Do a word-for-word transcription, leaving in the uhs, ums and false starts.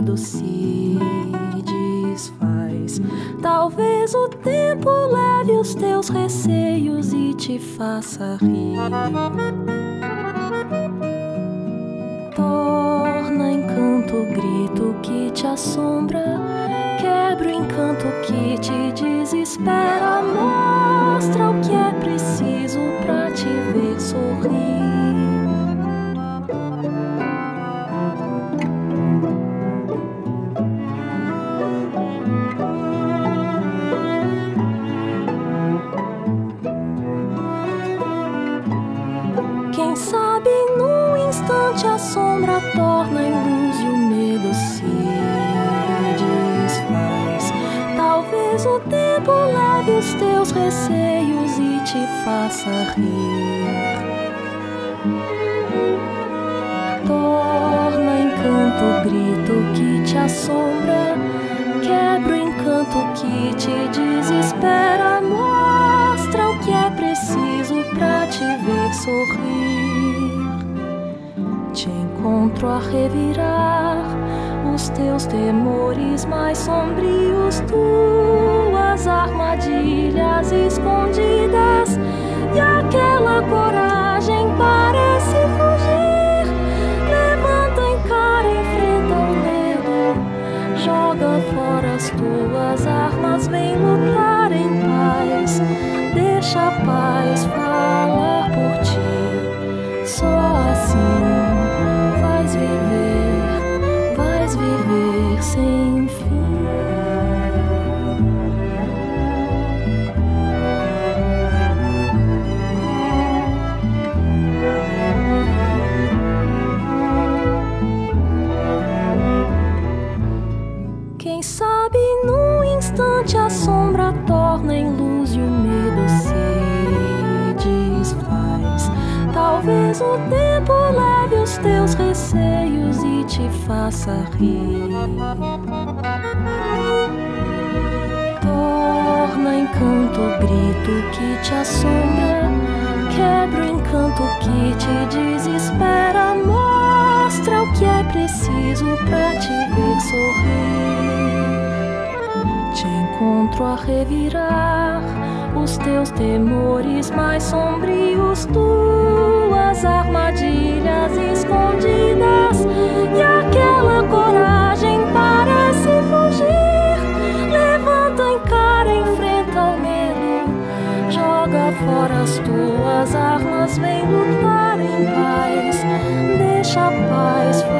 medo se desfaz. Talvez o tempo leve os teus receios e te faça rir. Torna encanto o grito que te assombra, quebra o encanto que te desespera, mostra o que é preciso pra te ver sorrir. Quem sabe num instante a sombra torna em luz e o medo se desfaz. Talvez o tempo leve os teus receios e te faça rir. Torna encanto o grito que te assombra, quebra o encanto que te desespera, mostra o que é preciso pra te ver sorrir. Te encontro a revirar os teus temores mais sombrios, tuas armadilhas escondidas, e aquela coragem parece fugir. Levanta, encara, enfrenta o medo, joga fora as tuas armas, vem lutar em paz, deixa a paz falar por ti. Só assim vais viver, vais viver sem fim. Quem sabe num instante a sombra torna em luz e o medo se desfaz. Talvez o tempo leve os teus receios e te faça rir. Torna encanto o grito que te assombra, quebra o encanto que te desespera, mostra o que é preciso pra te ver sorrir. Te encontro a revirar os teus temores mais sombrios, tuas armadilhas escondidas, e aquela coragem parece fugir. Levanta, encara, enfrenta o medo, joga fora as tuas armas, vem lutar em paz, deixa a paz